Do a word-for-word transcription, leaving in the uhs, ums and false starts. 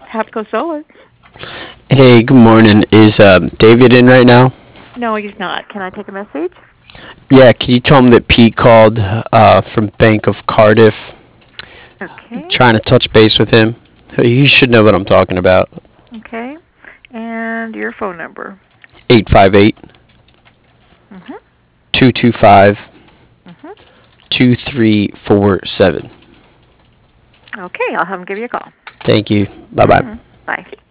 Hapco Solar. Hey, good morning. Is um, David in right now? No, he's not. Can I take a message? Yeah, can you tell him that Pete called uh, from Bank of Cardiff, Okay. trying to touch base with him? He should know what I'm talking about. Okay. And your phone number. Eight five eight Mhm. two two five Mhm. two three four seven. Okay, I'll have him give you a call. Thank you. Bye bye. Mhm. Bye.